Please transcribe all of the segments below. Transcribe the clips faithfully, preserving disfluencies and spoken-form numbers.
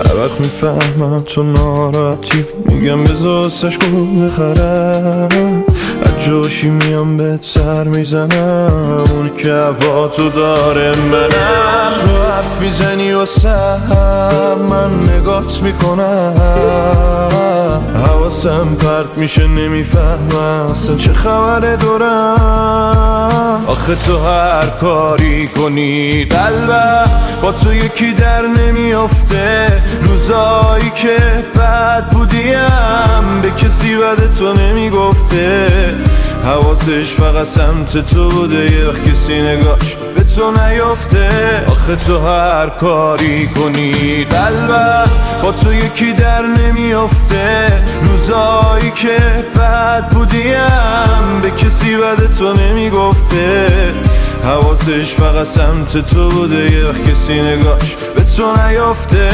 هر وقت میفهمم تو ناراحتی میگم بذار واسش گل بخرم، از جاشی میام بهت سر میزنم، اون که هوا تو داره منم. تو حرف میزنی واسه من نگات میکنم، حواسم پرت میشه نمیفهمم اصلا چه خبره دورم. آخه تو هر کاری کنی قلبم با تو یکی در نمیافته، روزایی که بد بودیم به کسی بد تو نمیگفته، حواسش فقط سمت تو بوده یه وقت کسی نگاش به تو نیافته. آخه تو هر کاری کنی قلبم با تو یکی در نمیافته، روزایی که بد بودیم به کسی بد تو نمیگفته، حواسش فقط سمت تو بوده یه وقت کسی نگاش به تو نیافته.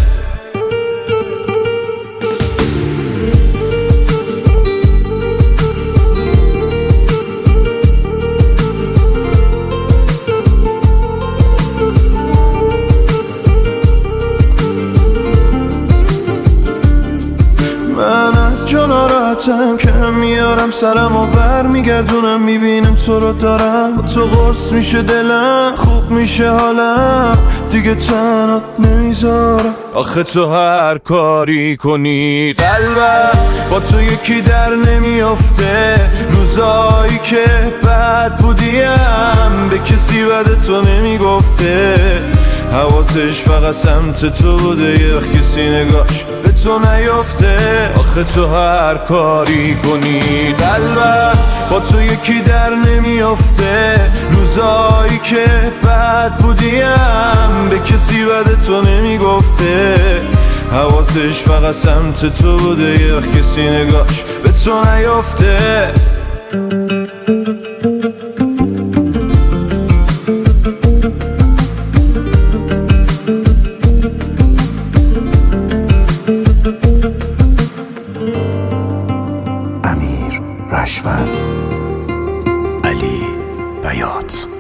من از جا ناراحتم که میارم سرم و بر میگردونم، میبینم تو رو دارم با تو قرص میشه دلم، خوب میشه حالم دیگه تنات نمیذارم. آخه تو هر کاری کنی قلبم با تو یکی در نمیافته، روزایی که بد بودیم به کسی بد تو نمیگفته، حواسش فقط سمت تو بوده یه وقت کسی نگاش به تو نیافته. آخه تو هر کاری کنی قلبم با تو یکی در نمیافته، روزایی که بد بودیم به کسی بد تو نمیگفته، حواسش فقط سمت تو بوده یه وقت کسی نگاش به تو نیافته. امیر رشوت، علی بیات.